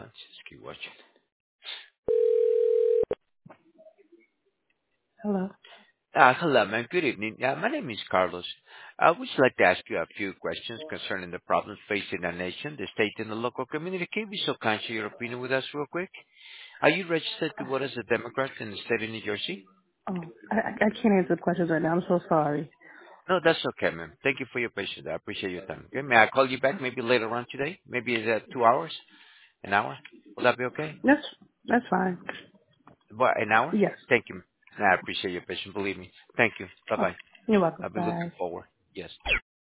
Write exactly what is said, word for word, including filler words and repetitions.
just keep watching. Hello. Uh, hello, man. Good evening. Uh, my name is Carlos. I would just like to ask you a few questions concerning the problems facing the nation, the state, and the local community. Can you be so kind to share your opinion with us real quick? Are you registered to vote as a Democrat in the state of New Jersey? Oh, I, I I can't answer the questions right now. I'm so sorry. No, that's okay, man. Thank you for your patience. I appreciate your time. Okay, may I call you back maybe later on today? Maybe is that two hours? An hour? Will that be okay? That's that's fine. What, an hour? Yes. Thank you. I appreciate your patience. Believe me. Thank you. Oh, Bye-bye. you're welcome. I've been looking Bye. forward. Yes.